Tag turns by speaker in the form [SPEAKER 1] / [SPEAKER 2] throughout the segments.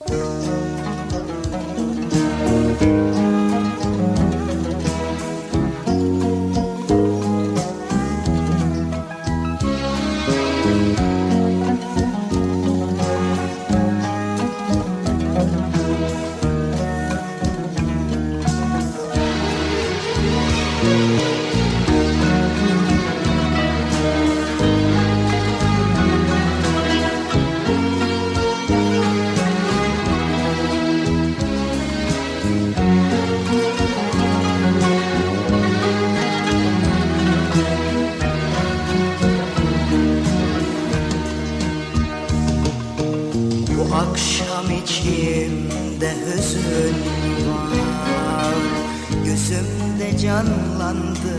[SPEAKER 1] Bu akşam içimde hüzün var, gözümde canlandı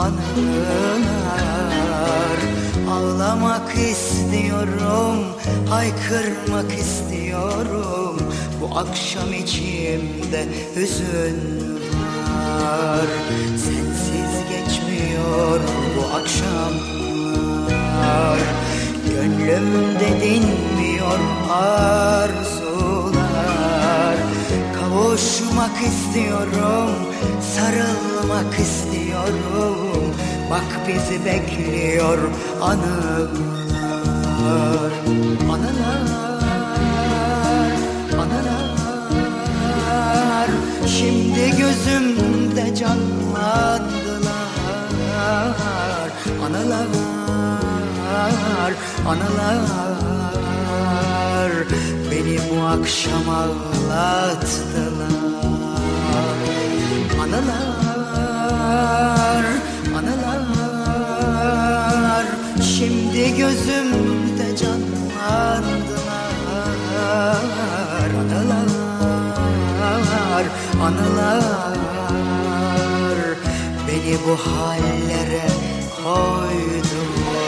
[SPEAKER 1] anılar. Ağlamak istiyorum, haykırmak istiyorum. Bu akşam içimde hüzün var. Sensiz geçmiyor bu akşamlar. Gönlümde dinmiyor arzular. Kavuşmak istiyorum, sarılmak istiyorum. Bak bizi bekliyor anılar. Anılar, anılar. Şimdi gözümde canlandılar. Anılar, anılar. Beni bu akşam ağlattılar. Anılar, anılar. Şimdi gözümde canlandılar. Anılar, anılar. Beni bu hallere koydular.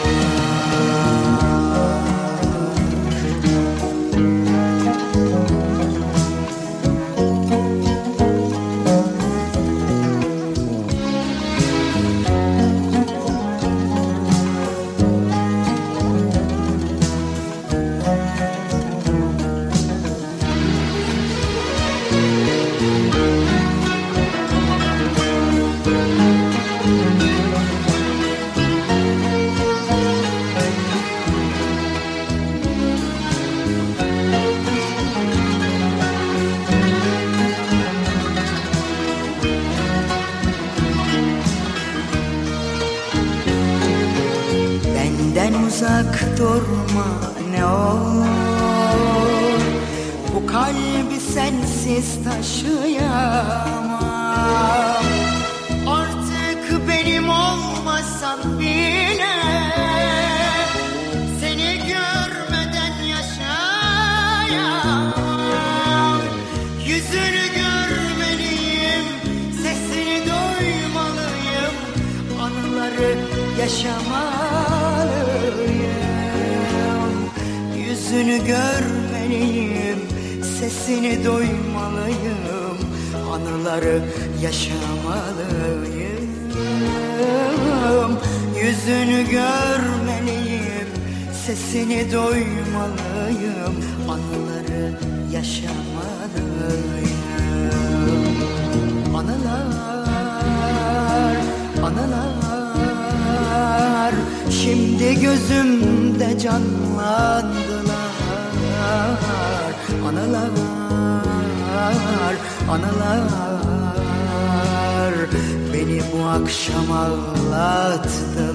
[SPEAKER 1] Benden uzak durma ne olur. Bu kalbi sensiz taşıyamam. Artık benim olmasan bile seni görmeden yaşayamam. Yüzünü görmeliyim, sesini duymalıyım. Anıları yaşamalıyım. Yüzünü görmeliyim, sesini duymalıyım. Anıları yaşamalıyım. Yüzünü görmeliyim, sesini duymalıyım. Anıları yaşamalıyım. Anılar, anılar. Şimdi gözümde canlandılar. Anılar, anılar. Beni bu akşam ağlattı.